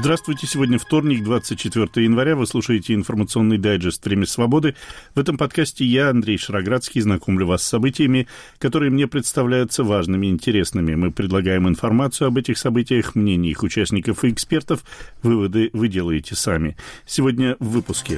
Здравствуйте. Сегодня вторник, 24 января. Вы слушаете информационный дайджест «Время свободы». В этом подкасте я, Андрей Шароградский, знакомлю вас с событиями, которые мне представляются важными и интересными. Мы предлагаем информацию об этих событиях, мнения их участников и экспертов. Выводы вы делаете сами. Сегодня в выпуске.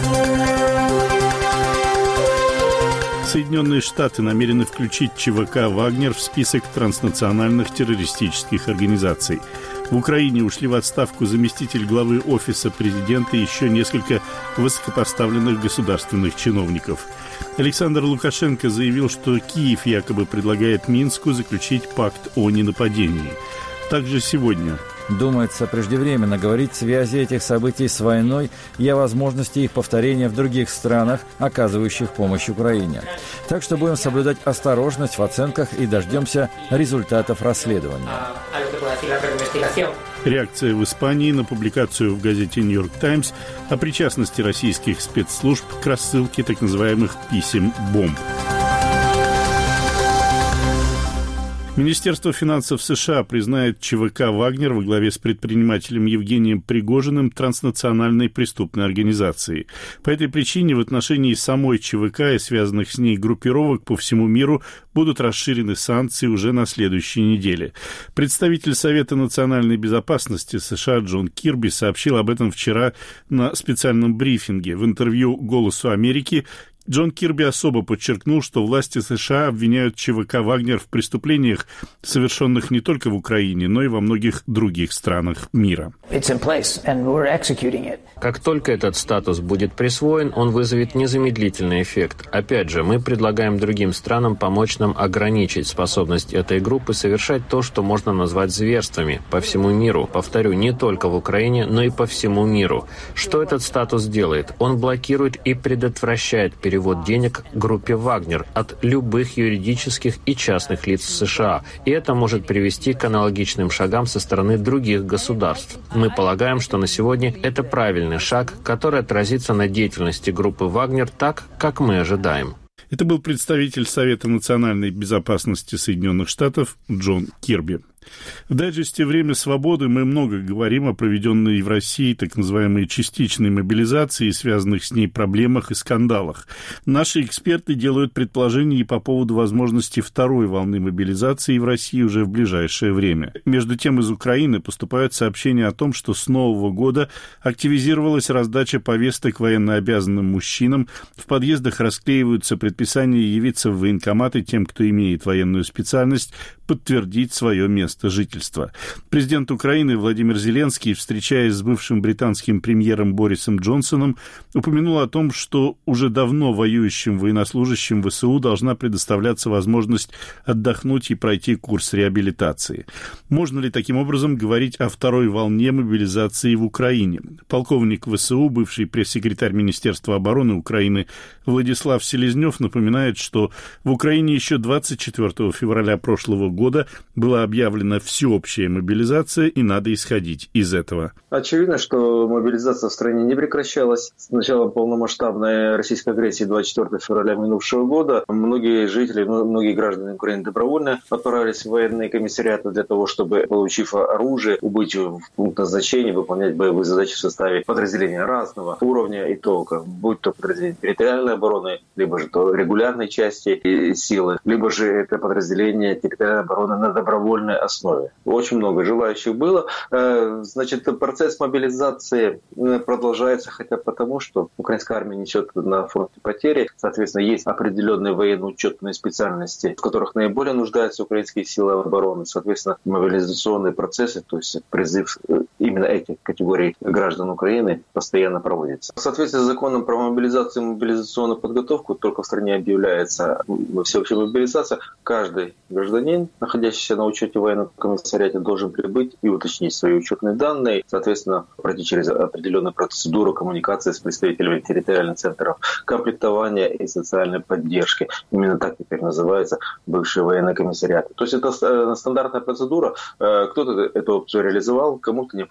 Соединенные Штаты намерены включить ЧВК «Вагнер» в список транснациональных террористических организаций. В Украине ушли в отставку заместитель главы Офиса президента и еще несколько высокопоставленных государственных чиновников. Александр Лукашенко заявил, что Киев якобы предлагает Минску заключить пакт о ненападении. Также сегодня. Думается, преждевременно говорить связи этих событий с войной и о возможности их повторения в других странах, оказывающих помощь Украине. Так что будем соблюдать осторожность в оценках и дождемся результатов расследования. Реакция в Испании на публикацию в газете «Нью-Йорк Таймс» о причастности российских спецслужб к рассылке так называемых писем бомб. Министерство финансов США признает ЧВК «Вагнер» во главе с предпринимателем Евгением Пригожиным транснациональной преступной организацией. По этой причине в отношении самой ЧВК и связанных с ней группировок по всему миру будут расширены санкции уже на следующей неделе. Представитель Совета национальной безопасности США Джон Кирби сообщил об этом вчера на специальном брифинге. В интервью «Голосу Америки» Джон Кирби особо подчеркнул, что власти США обвиняют ЧВК «Вагнер» в преступлениях, совершенных не только в Украине, но и во многих других странах мира. Как только этот статус будет присвоен, он вызовет незамедлительный эффект. Опять же, мы предлагаем другим странам помочь нам ограничить способность этой группы совершать то, что можно назвать зверствами по всему миру. Повторю, не только в Украине, но и по всему миру. Что этот статус делает? Он блокирует и предотвращает перевод денег группе «Вагнер» от любых юридических и частных лиц в США. И это может привести к аналогичным шагам со стороны других государств. Мы полагаем, что на сегодня это правильный шаг, который отразится на деятельности группы «Вагнер» так, как мы ожидаем. Это был представитель Совета национальной безопасности Соединенных Штатов Джон Кирби. В дайджесте «Время свободы» мы много говорим о проведенной в России так называемой частичной мобилизации и связанных с ней проблемах и скандалах. Наши эксперты делают предположения и по поводу возможности второй волны мобилизации в России уже в ближайшее время. Между тем, из Украины поступают сообщения о том, что с Нового года активизировалась раздача повесток военнообязанным мужчинам, в подъездах расклеиваются предписания явиться в военкоматы тем, кто имеет военную специальность, подтвердить свое место жительства. Президент Украины Владимир Зеленский, встречаясь с бывшим британским премьером Борисом Джонсоном, упомянул о том, что уже давно воюющим военнослужащим ВСУ должна предоставляться возможность отдохнуть и пройти курс реабилитации. Можно ли таким образом говорить о второй волне мобилизации в Украине? Полковник ВСУ, бывший пресс-секретарь Министерства обороны Украины Владислав Селезнев напоминает, что в Украине еще 24 февраля прошлого года была объявлена всеобщая мобилизация, и надо исходить из этого. Очевидно, что мобилизация в стране не прекращалась. С началом полномасштабной российской агрессии 24 февраля минувшего года многие жители, многие граждане Украины добровольно отправились в военные комиссариаты для того, чтобы, получив оружие, убыть в пункт назначения, выполнять боевые задачи в составе подразделения разного уровня и толка, будь то подразделение территориальной обороны, либо же то регулярной части и силы, либо же это подразделение территориальной обороны на добровольной основе. Очень много желающих было. Значит, процесс мобилизации продолжается хотя бы потому, что украинская армия несет на фронте потери. Соответственно, есть определенные военно-учетные специальности, в которых наиболее нуждаются украинские силы обороны. Соответственно, мобилизационные процессы, то есть призыв именно этих категорий граждан Украины постоянно проводится. В соответствии с законом про мобилизацию и мобилизационную подготовку только в стране объявляется всеобщая мобилизация. Каждый гражданин, находящийся на учете в военном комиссариате, должен прибыть и уточнить свои учетные данные, соответственно, пройти через определенную процедуру коммуникации с представителями территориальных центров комплектования и социальной поддержки. Именно так теперь называется бывшие военные комиссариаты. То есть это стандартная процедура. Кто-то эту опцию реализовал, кому-то необходимо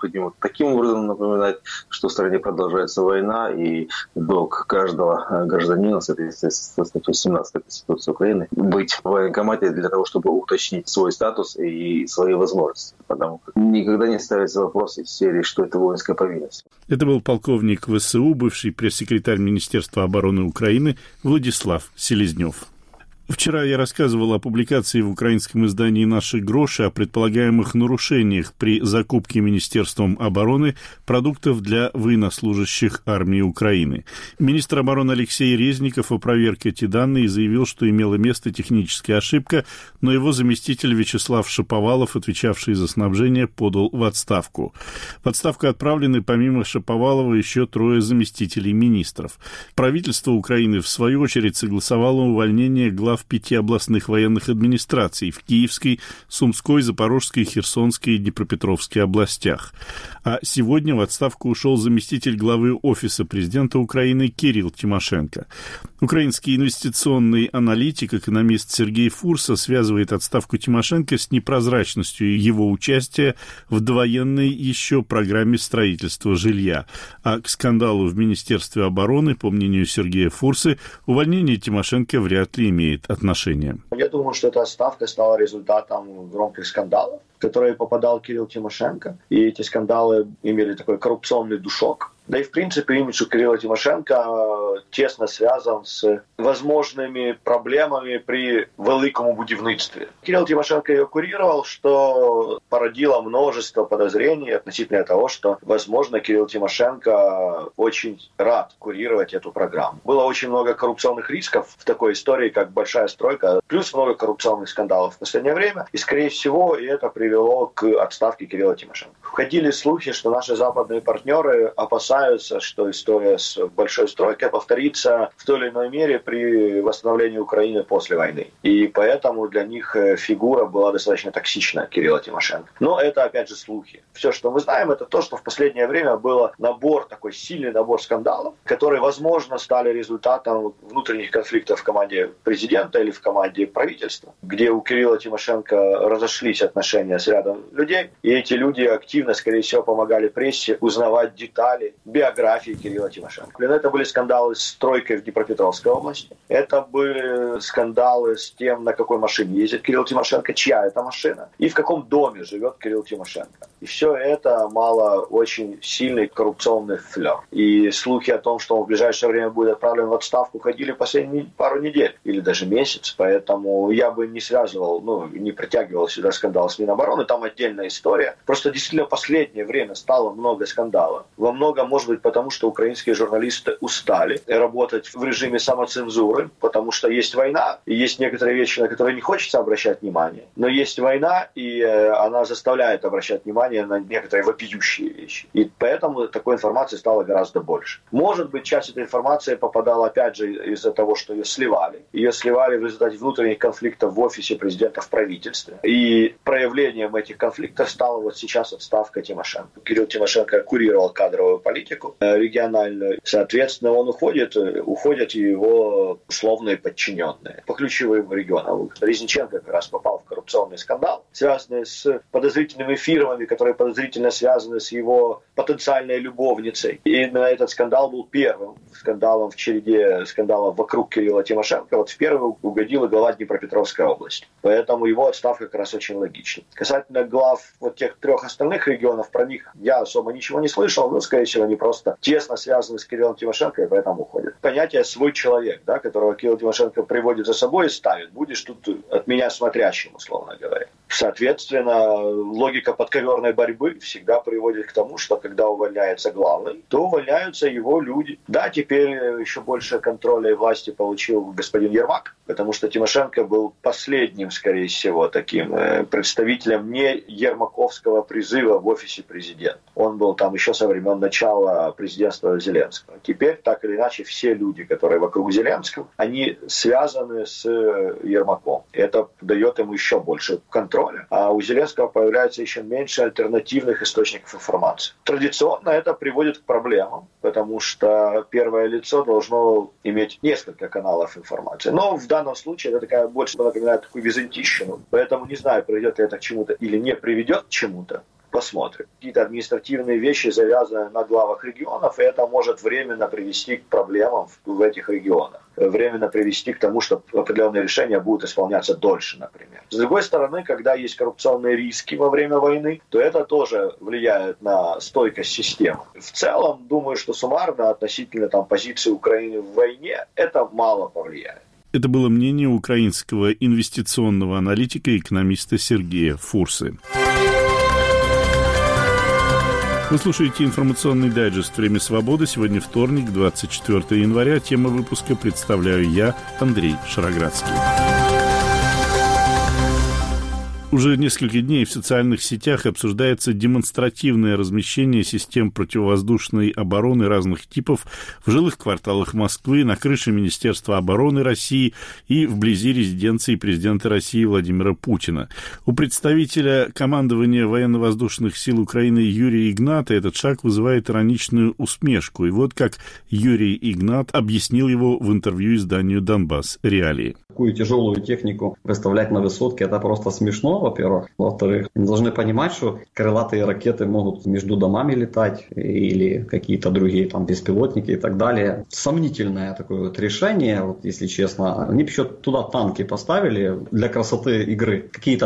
необходимо таким образом напоминать, что в стране продолжается война, и долг каждого гражданина, в соответствии со статьей 17 Конституции Украины, быть в военкомате для того, чтобы уточнить свой статус и свои возможности. Потому что никогда не ставится вопрос из серии, что это воинская повинность. Это был полковник ВСУ, бывший пресс-секретарь Министерства обороны Украины Владислав Селезнев. Вчера я рассказывал о публикации в украинском издании «Наши гроши» о предполагаемых нарушениях при закупке Министерством обороны продуктов для военнослужащих армии Украины. Министр обороны Алексей Резников опроверг эти данные и заявил, что имела место техническая ошибка, но его заместитель Вячеслав Шаповалов, отвечавший за снабжение, подал в отставку. В отставку отправлены помимо Шаповалова еще 3 заместителей министров. Правительство Украины, в свою очередь, согласовало увольнение глав 5 областных военных администраций в Киевской, Сумской, Запорожской, Херсонской и Днепропетровской областях. А сегодня в отставку ушел заместитель главы Офиса президента Украины Кирилл Тимошенко. Украинский инвестиционный аналитик, экономист Сергей Фурса связывает отставку Тимошенко с непрозрачностью его участия в довоенной еще программе строительства жилья. А к скандалу в Министерстве обороны, по мнению Сергея Фурсы, увольнение Тимошенко вряд ли имеет отношение. Я думаю, что эта отставка стала результатом громких скандалов, в которые попадал Кирилл Тимошенко. И эти скандалы имели такой коррупционный душок. Да и, в принципе, имидж у Кирилла Тимошенко тесно связан с возможными проблемами при великому будівництві. Кирилл Тимошенко ее курировал, что породило множество подозрений относительно того, что, возможно, Кирилл Тимошенко очень рад курировать эту программу. Было очень много коррупционных рисков в такой истории, как большая стройка, плюс много коррупционных скандалов в последнее время. И, скорее всего, и это привело к отставке Кирилла Тимошенко. Входили слухи, что наши западные партнеры опасаются, что история с большой стройкой повторится в той или иной мере при восстановлении Украины после войны. И поэтому для них фигура была достаточно токсична Кирилла Тимошенко. Но это, опять же, слухи. Все, что мы знаем, это то, что в последнее время был такой сильный набор скандалов, которые, возможно, стали результатом внутренних конфликтов в команде президента или в команде правительства, где у Кирилла Тимошенко разошлись отношения с рядом людей, и эти люди активно, скорее всего, помогали прессе узнавать детали биографии Кирилла Тимошенко. Это были скандалы с стройкой в Днепропетровской области. Это были скандалы с тем, на какой машине ездит Кирилл Тимошенко, чья это машина, и в каком доме живет Кирилл Тимошенко. И все это мало очень сильный коррупционный флер. И слухи о том, что он в ближайшее время будет отправлен в отставку, ходили последние пару недель или даже месяц. Поэтому я бы не связывал, не притягивал сюда скандал с Минобороны. Там отдельная история. Просто действительно в последнее время стало много скандалов. Во многом, может быть, потому что украинские журналисты устали работать в режиме самоцензуры, потому что есть война, и есть некоторые вещи, на которые не хочется обращать внимание. Но есть война, и она заставляет обращать внимание на некоторые вопиющие вещи. И поэтому такой информации стало гораздо больше. Может быть, часть этой информации попадала, опять же, из-за того, что ее сливали. Ее сливали в результате внутренних конфликтов в офисе президента, в правительстве. И проявлением этих конфликтов стала вот сейчас отставка Тимошенко. Кирилл Тимошенко курировал кадровую политику региональную. Соответственно, он уходят его условные подчиненные по ключевым регионам. Резниченко как раз попал в коррупционный скандал, связанный с подозрительными фирмами, которые подозрительно связаны с его потенциальной любовницей. И именно этот скандал был первым скандалом в череде скандалов вокруг Кирилла Тимошенко. Вот в первый угодила глава Днепропетровской области. Поэтому его отставка как раз очень логична. Касательно глав вот тех 3 остальных регионов, про них я особо ничего не слышал, но, скорее всего, они просто тесно связаны с Кириллом Тимошенко и поэтому уходят. Понятие «свой человек», да, которого Кирилл Тимошенко приводит за собой и ставит, будешь тут от меня смотрящим, условно говоря. Соответственно, логика подковерной борьбы всегда приводит к тому, что когда увольняется главный, то увольняются его люди. Да, теперь еще больше контроля и власти получил господин Ермак, потому что Тимошенко был последним, скорее всего, таким представителем не ермаковского призыва в офисе президента. Он был там еще со времен начала президентства Зеленского. Теперь, так или иначе, все люди, которые вокруг Зеленского, они связаны с Ермаком. Это дает ему еще больше контроля. А у Зеленского появляется еще меньше альтернативных источников информации. Традиционно это приводит к проблемам, потому что первое лицо должно иметь несколько каналов информации. Но в данном случае это такая больше напоминает такую византийщину. Поэтому не знаю, приведет ли это к чему-то или не приведет к чему-то. посмотрим. Какие-то административные вещи завязаны на главах регионов, и это может временно привести к проблемам в этих регионах. Временно привести к тому, что определенные решения будут исполняться дольше, например. С другой стороны, когда есть коррупционные риски во время войны, то это тоже влияет на стойкость системы. В целом, думаю, что суммарно относительно позиции Украины в войне это мало повлияет. Это было мнение украинского инвестиционного аналитика и экономиста Сергея Фурсы. Вы слушаете информационный дайджест «Время свободы». Сегодня вторник, 24 января. Тема выпуска представляю я, Андрей Шароградский. Уже несколько дней в социальных сетях обсуждается демонстративное размещение систем противовоздушной обороны разных типов в жилых кварталах Москвы, на крыше Министерства обороны России и вблизи резиденции президента России Владимира Путина. У представителя командования военно-воздушных сил Украины Юрия Игната этот шаг вызывает ироничную усмешку. И вот как Юрий Игнат объяснил его в интервью изданию «Донбасс. Реалии». Такую тяжелую технику выставлять на высотке — это просто смешно, во-первых. Во-вторых, мы должны понимать, что крылатые ракеты могут между домами летать или какие-то другие беспилотники и так далее. Сомнительное такое решение, если честно. Они еще туда танки поставили для красоты игры. Какие-то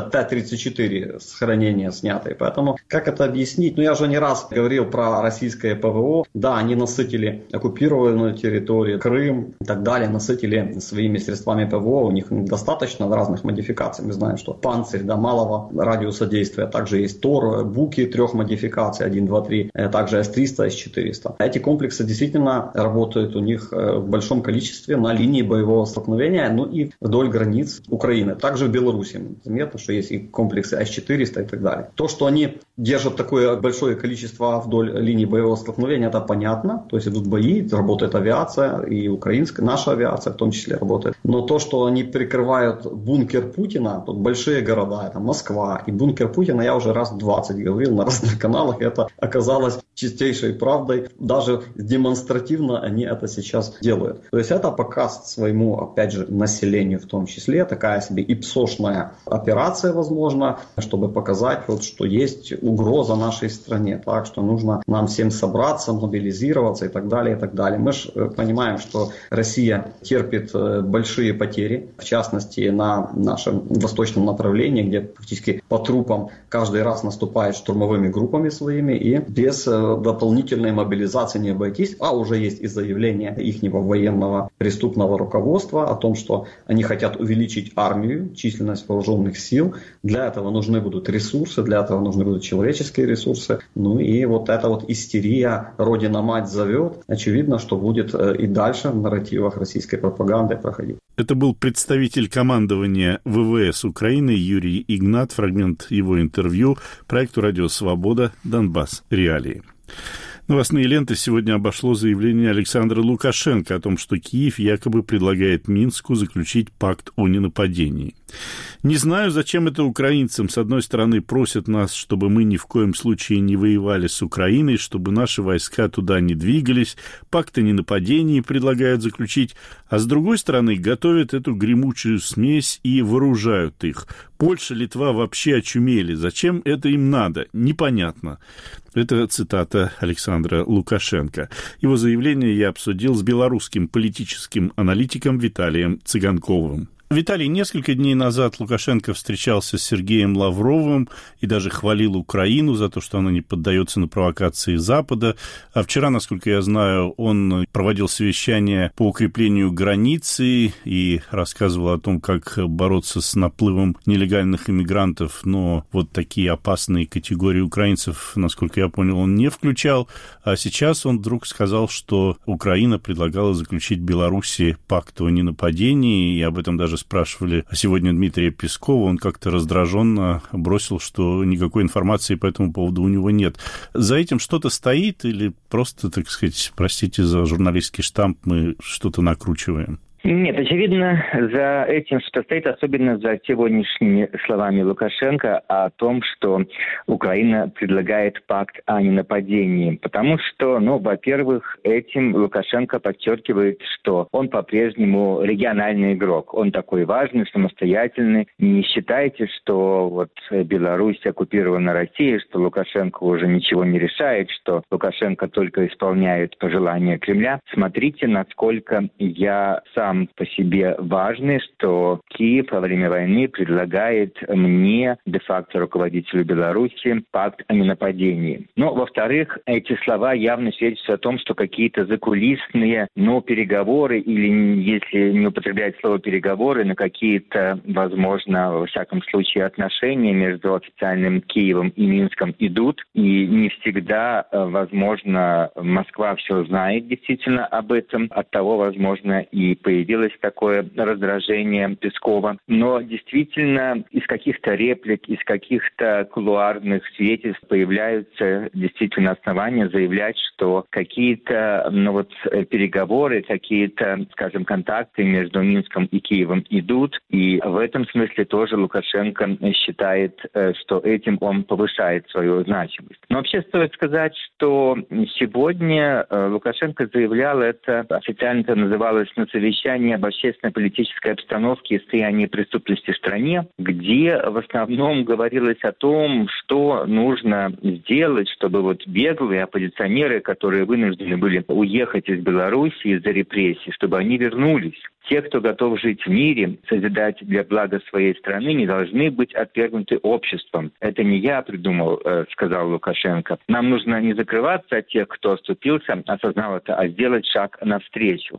Т-34 с хранения снятые. Поэтому как это объяснить? Я уже не раз говорил про российское ПВО. Да, они насытили оккупированную территорию, Крым и так далее, насытили своими средствами ПВО. У них достаточно разных модификаций. Мы знаем, что «Панцирь», малого радиуса действия. Также есть ТОР, Буки 3 модификаций, 1, 2, 3. Также С-300, С-400. Эти комплексы действительно работают у них в большом количестве на линии боевого столкновения, и вдоль границ Украины. Также в Беларуси. Заметно, что есть и комплексы С-400 и так далее. То, что они держат такое большое количество вдоль линии боевого столкновения, это понятно. То есть идут бои, работает авиация, и украинская, наша авиация в том числе работает. Но то, что они прикрывают бункер Путина, тут большие города, это Москва, и бункер Путина, я уже раз 20 говорил на разных каналах, это оказалось чистейшей правдой. Даже демонстративно они это сейчас делают. То есть это показ своему, опять же, населению в том числе, такая себе ипсошная операция, возможно, чтобы показать, что есть угроза нашей стране. Так что нужно нам всем собраться, мобилизироваться и так далее, и так далее. Мы же понимаем, что Россия терпит большие потери, в частности, на нашем восточном направлении, где практически по трупам каждый раз наступает штурмовыми группами своими, и без дополнительной мобилизации не обойтись. А уже есть и заявление ихнего военного преступного руководства о том, что они хотят увеличить армию, численность вооруженных сил. Для этого нужны будут ресурсы, для этого нужны будут человеческие ресурсы. И вот эта истерия «Родина-мать зовет», очевидно, что будет и дальше в нарративах российской пропаганды проходить. Это был представитель командования ВВС Украины Юрий Игнат, фрагмент его интервью проекту «Радио Свобода. Донбасс. Реалии». Новостные ленты сегодня обошло заявление Александра Лукашенко о том, что Киев якобы предлагает Минску заключить пакт о ненападении. Не знаю, зачем это украинцам. С одной стороны, просят нас, чтобы мы ни в коем случае не воевали с Украиной, чтобы наши войска туда не двигались, пакт о ненападении предлагают заключить, а с другой стороны, готовят эту гремучую смесь и вооружают их. Польша, Литва вообще очумели. Зачем это им надо? Непонятно. Это цитата Александра Лукашенко. Его заявление я обсудил с белорусским политическим аналитиком Виталием Цыганковым. Виталий, несколько дней назад Лукашенко встречался с Сергеем Лавровым и даже хвалил Украину за то, что она не поддается на провокации Запада. А вчера, насколько я знаю, он проводил совещание по укреплению границы и рассказывал о том, как бороться с наплывом нелегальных иммигрантов, но вот такие опасные категории украинцев, насколько я понял, он не включал. А сейчас он вдруг сказал, что Украина предлагала заключить Беларуси пакт о ненападении, и об этом даже спрашивали сегодня Дмитрия Пескова, он как-то раздраженно бросил, что никакой информации по этому поводу у него нет. За этим что-то стоит или просто, так сказать, простите за журналистский штамп, мы что-то накручиваем? Нет, очевидно, за этим что стоит, особенно за сегодняшними словами Лукашенко о том, что Украина предлагает пакт о ненападении. Потому что, во-первых, этим Лукашенко подчеркивает, что он по-прежнему региональный игрок. Он такой важный, самостоятельный. Не считайте, что Беларусь оккупирована Россией, что Лукашенко уже ничего не решает, что Лукашенко только исполняет пожелания Кремля. Смотрите, насколько я сам по себе важный, что Киев во время войны предлагает мне, де-факто руководителю Беларуси, пакт о ненападении. Но, во-вторых, эти слова явно свидетельствуют о том, что какие-то закулисные, переговоры, или, если не употреблять слово переговоры, на какие-то, возможно, во всяком случае, отношения между официальным Киевом и Минском идут, и не всегда, возможно, Москва все знает действительно об этом, оттого, возможно, и появилось такое раздражение Пескова. Но действительно из каких-то реплик, из каких-то кулуарных свидетельств появляются действительно основания заявлять, что какие-то переговоры, какие-то, скажем, контакты между Минском и Киевом идут. И в этом смысле тоже Лукашенко считает, что этим он повышает свою значимость. Но вообще стоит сказать, что сегодня Лукашенко заявлял это, официально это называлось на совещании об общественно-политической обстановке и состоянии преступности в стране, где в основном говорилось о том, что нужно сделать, чтобы беглые оппозиционеры, которые вынуждены были уехать из Беларуси из-за репрессий, чтобы они вернулись. Те, кто готов жить в мире, созидать для блага своей страны, не должны быть отвергнуты обществом. Это не я придумал, сказал Лукашенко. Нам нужно не закрываться от тех, кто оступился, осознал это, а сделать шаг навстречу.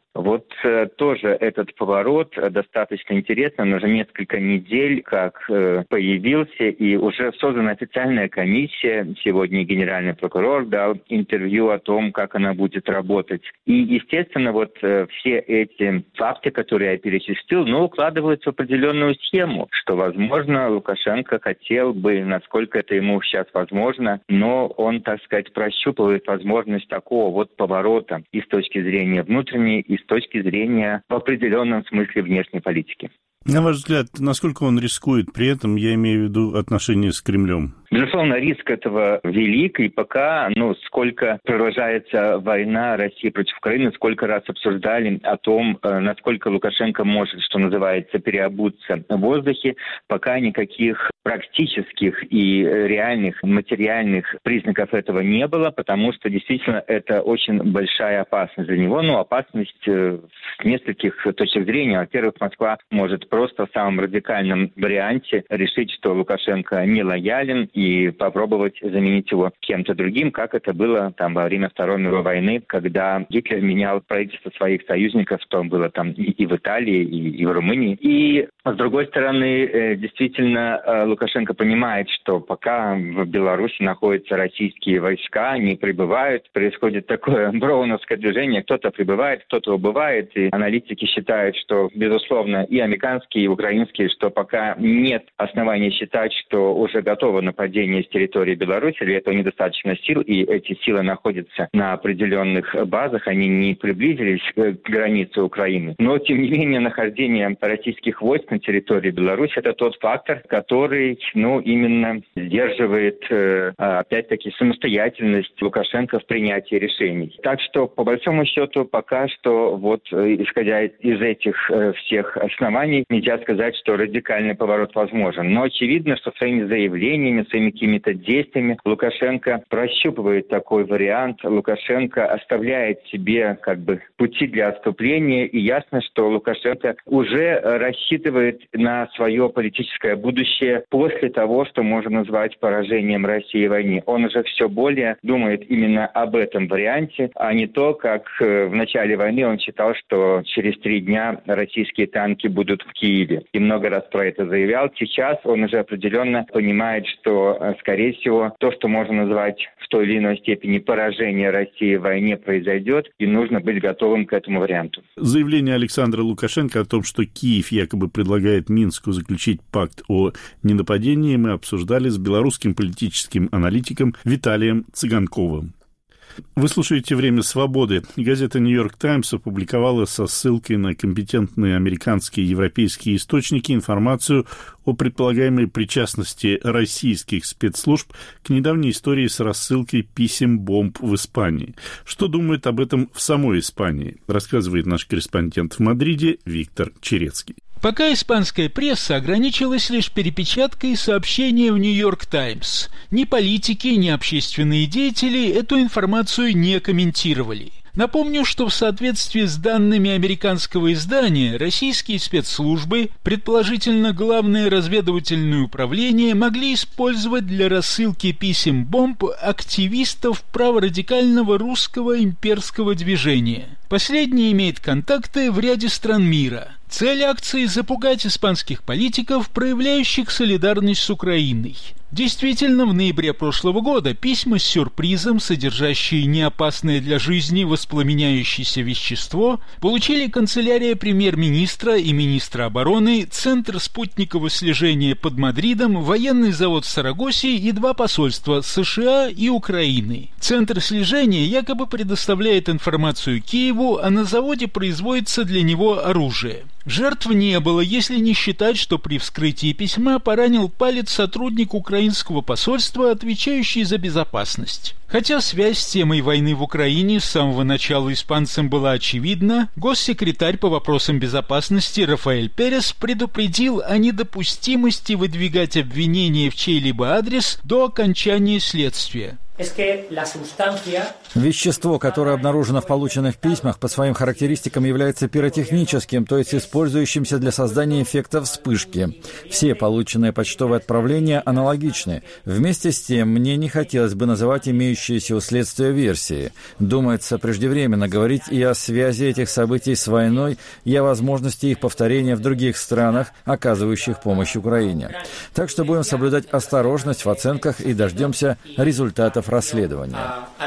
Тоже этот поворот достаточно интересный. Он уже несколько недель как появился, и уже создана официальная комиссия. Сегодня генеральный прокурор дал интервью о том, как она будет работать. И, естественно, все эти факты, которые я перечислил, укладываются в определенную схему, что, возможно, Лукашенко хотел бы, насколько это ему сейчас возможно, но он, так сказать, прощупывает возможность такого поворота и с точки зрения внутренней, и с точки зрения в определенном смысле внешней политики. На ваш взгляд, насколько он рискует при этом, я имею в виду отношения с Кремлем? Безусловно, риск этого велик, и пока, сколько продолжается война России против Украины, сколько раз обсуждали о том, насколько Лукашенко может, что называется, переобуться в воздухе, пока никаких практических и реальных материальных признаков этого не было, потому что действительно это очень большая опасность для него. Опасность с нескольких точек зрения. Во-первых, Москва может просто в самом радикальном варианте решить, что Лукашенко не лоялен, и попробовать заменить его кем-то другим, как это было во время Второй мировой войны, когда Гитлер менял правительство своих союзников, то было и в Италии, и в Румынии. И с другой стороны, действительно, Лукашенко понимает, что пока в Беларуси находятся российские войска, они прибывают, происходит такое броуновское движение, кто-то прибывает, кто-то убывает, и аналитики считают, что, безусловно, и американские, и украинские, что пока нет оснований считать, что уже готово нападение с территории Беларуси, для этого недостаточно сил, и эти силы находятся на определенных базах, они не приблизились к границе Украины. Но, тем не менее, нахождение российских войск на территории Беларуси – это тот фактор, который, именно сдерживает, опять-таки, самостоятельность Лукашенко в принятии решений. Так что, по большому счету, пока что, исходя из этих всех оснований, нельзя сказать, что радикальный поворот возможен. Но очевидно, что своими заявлениями, своими какими-то действиями Лукашенко прощупывает такой вариант. Лукашенко оставляет себе пути для отступления, и ясно, что Лукашенко уже рассчитывает на свое политическое будущее после того, что можно назвать поражением России в войне. Он уже все более думает именно об этом варианте, а не то, как в начале войны он считал, что через 3 дня российские танки будут в Киеве. И много раз про это заявлял. Сейчас он уже определенно понимает, что, скорее всего, то, что можно назвать в той или иной степени поражение России в войне, произойдет, и нужно быть готовым к этому варианту. Заявление Александра Лукашенко о том, что Киев якобы предлагает Минску заключить пакт о ненападении, мы обсуждали с белорусским политическим аналитиком Виталием Цыганковым. Вы слушаете «Время свободы». Газета «Нью-Йорк Таймс» опубликовала со ссылкой на компетентные американские и европейские источники информацию о предполагаемой причастности российских спецслужб к недавней истории с рассылкой писем-бомб в Испании. Что думает об этом в самой Испании, рассказывает наш корреспондент в Мадриде Виктор Черецкий. Пока испанская пресса ограничилась лишь перепечаткой сообщения в «Нью-Йорк Таймс». Ни политики, ни общественные деятели эту информацию не комментировали. Напомню, что в соответствии с данными американского издания, российские спецслужбы, предположительно Главное разведывательное управление, могли использовать для рассылки писем-бомб активистов праворадикального русского имперского движения. Последний имеет контакты в ряде стран мира. Цель акции – запугать испанских политиков, проявляющих солидарность с Украиной. Действительно, в ноябре прошлого года письма с сюрпризом, содержащие неопасное для жизни воспламеняющееся вещество, получили канцелярия премьер-министра и министра обороны, Центр спутникового слежения под Мадридом, военный завод в Сарагосе и 2 посольства США и Украины. Центр слежения якобы предоставляет информацию Киеву, а на заводе производится для него оружие. Жертв не было, если не считать, что при вскрытии письма поранил палец сотрудник украинского посольства, отвечающий за безопасность. Хотя связь с темой войны в Украине с самого начала испанцам была очевидна, госсекретарь по вопросам безопасности Рафаэль Перес предупредил о недопустимости выдвигать обвинения в чей-либо адрес до окончания следствия. Вещество, которое обнаружено в полученных письмах, по своим характеристикам является пиротехническим, то есть использующимся для создания эффекта вспышки. Все полученные почтовые отправления аналогичны. Вместе с тем, мне не хотелось бы называть имеющиеся у следствия версии. Думается, преждевременно говорить и о связи этих событий с войной, и о возможности их повторения в других странах, оказывающих помощь Украине. Так что будем соблюдать осторожность в оценках и дождемся результатов расследования.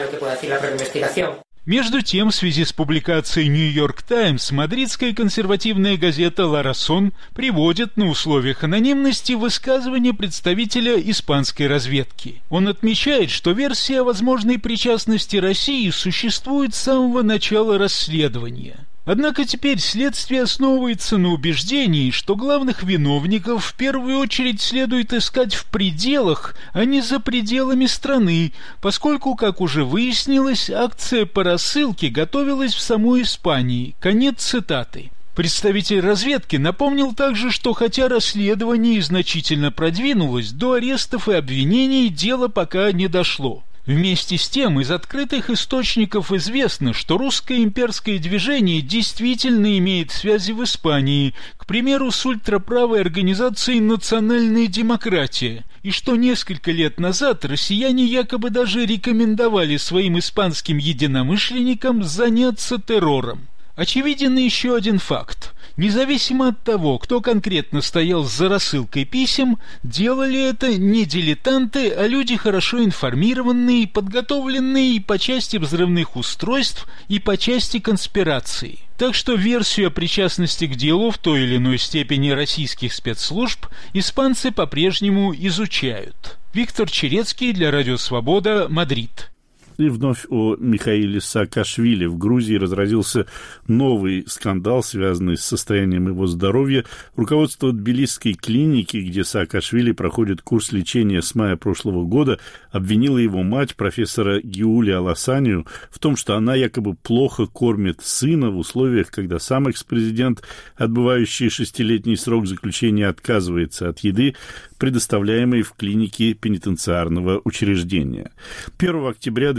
Между тем, в связи с публикацией «Нью-Йорк Таймс», мадридская консервативная газета «Ла Разон» приводит на условиях анонимности высказывание представителя испанской разведки. Он отмечает, что версия о возможной причастности России существует с самого начала расследования. Однако теперь следствие основывается на убеждении, что главных виновников в первую очередь следует искать в пределах, а не за пределами страны, поскольку, как уже выяснилось, акция по рассылке готовилась в самой Испании. Конец цитаты. Представитель разведки напомнил также, что хотя расследование значительно продвинулось, до арестов и обвинений дело пока не дошло. Вместе с тем, из открытых источников известно, что русское имперское движение действительно имеет связи в Испании, к примеру, с ультраправой организацией «Национальная демократия», и что несколько лет назад россияне якобы даже рекомендовали своим испанским единомышленникам заняться террором. Очевиден еще один факт. Независимо от того, кто конкретно стоял за рассылкой писем, делали это не дилетанты, а люди хорошо информированные, подготовленные и по части взрывных устройств, и по части конспирации. Так что версию о причастности к делу в той или иной степени российских спецслужб испанцы по-прежнему изучают. Виктор Черецкий для Радио Свобода, Мадрид. И вновь о Михаиле Саакашвили. В Грузии разразился новый скандал, связанный с состоянием его здоровья. Руководство Тбилисской клиники, где Саакашвили проходит курс лечения с мая прошлого года, обвинило его мать, профессора Гиули Аласанию, в том, что она якобы плохо кормит сына в условиях, когда сам экс-президент, отбывающий 6-летний срок заключения, отказывается от еды, предоставляемой в клинике пенитенциарного учреждения. 1 октября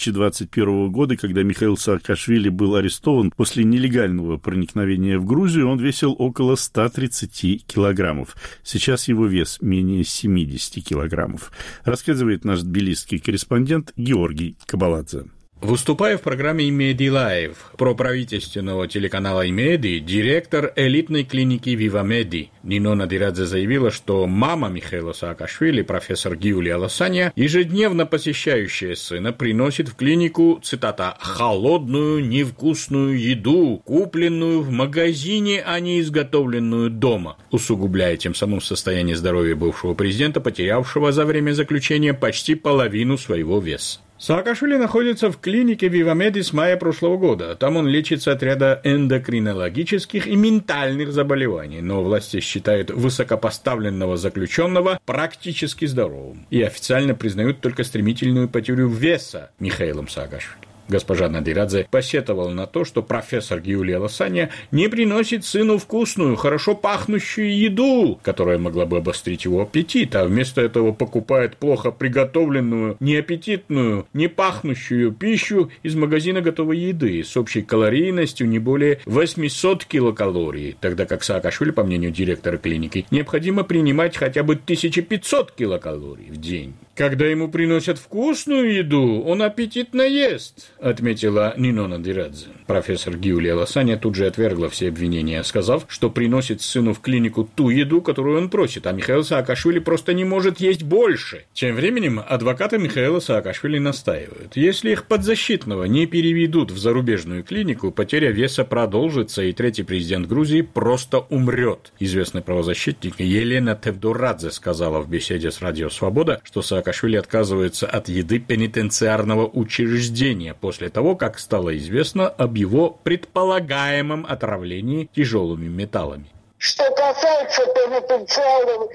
2021 года, когда Михаил Саакашвили был арестован после нелегального проникновения в Грузию, он весил около 130 килограммов. Сейчас его вес менее 70 килограммов. Рассказывает наш тбилисский корреспондент Георгий Кабаладзе. Выступая в программе «Имеди Лайв» проправительственного телеканала «Имеди», директор элитной клиники «Вивамеди» Нино Надирадзе заявила, что мама Михаила Саакашвили, профессор Гиули Аласания, ежедневно посещающая сына, приносит в клинику, цитата, «холодную, невкусную еду, купленную в магазине, а не изготовленную дома», усугубляя тем самым состояние здоровья бывшего президента, потерявшего за время заключения почти половину своего веса. Саакашвили находится в клинике Вивамеди с мая прошлого года. Там он лечится от ряда эндокринологических и ментальных заболеваний, но власти считают высокопоставленного заключенного практически здоровым и официально признают только стремительную потерю веса Михаилом Саакашвили. Госпожа Надирадзе посетовала на то, что профессор Гиулия Лосаня не приносит сыну вкусную, хорошо пахнущую еду, которая могла бы обострить его аппетит, а вместо этого покупает плохо приготовленную, неаппетитную, не пахнущую пищу из магазина готовой еды с общей калорийностью не более 800 килокалорий, тогда как Саакашвили, по мнению директора клиники, необходимо принимать хотя бы 1500 килокалорий в день. Когда ему приносят вкусную еду, он аппетитно ест, отметила Нино Надирадзе. Профессор Гиулия Лосаня тут же отвергла все обвинения, сказав, что приносит сыну в клинику ту еду, которую он просит, а Михаил Саакашвили просто не может есть больше. Тем временем адвокаты Михаила Саакашвили настаивают. Если их подзащитного не переведут в зарубежную клинику, потеря веса продолжится, и третий президент Грузии просто умрет. Известный правозащитник Елена Тевдорадзе сказала в беседе с Радио Свобода, что Саакашвили отказывается от еды пенитенциарного учреждения после того, как стало известно об его предполагаемом отравлении тяжелыми металлами. Что касается пенитенциарной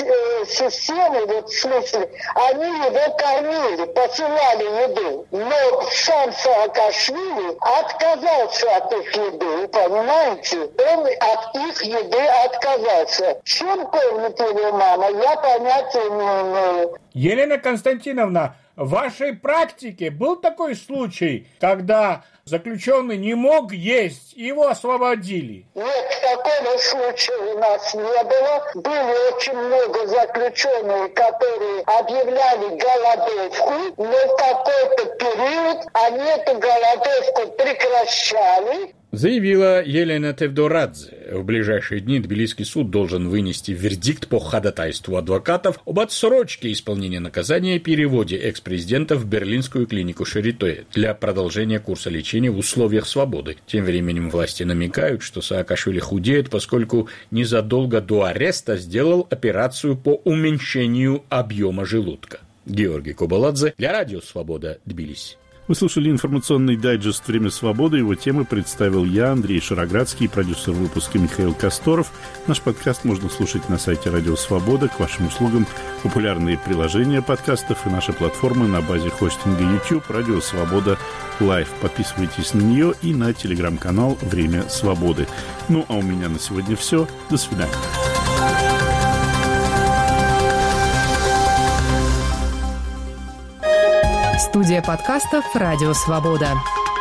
системы, вот в смысле, они его кормили, посылали еду. Но сам Саакашвили отказался от их еды, понимаете? Он от их еды отказался. Чем кормит его мама, я понятия не имею. Елена Константиновна, в вашей практике был такой случай, когда заключенный не мог есть, его освободили? Нет, такого случая у нас не было. Были очень много заключенных, которые объявляли голодовку, но в какой-то период они эту голодовку прекращали. Заявила Елена Тевдорадзе. В ближайшие дни Тбилисский суд должен вынести вердикт по ходатайству адвокатов об отсрочке исполнения наказания и переводе экс-президента в берлинскую клинику Шарите для продолжения курса лечения в условиях свободы. Тем временем власти намекают, что Саакашвили худеет, поскольку незадолго до ареста сделал операцию по уменьшению объема желудка. Георгий Кобаладзе для Радио Свобода, Тбилиси. Вы слушали информационный дайджест «Время свободы». Его темы представил я, Андрей Шароградский, продюсер выпуска Михаил Косторов. Наш подкаст можно слушать на сайте «Радио Свобода». К вашим услугам популярные приложения подкастов и наши платформы на базе хостинга YouTube «Радио Свобода Лайв». Подписывайтесь на нее и на телеграм-канал «Время свободы». Ну, а у меня на сегодня все. До свидания. Студия подкастов «Радио Свобода».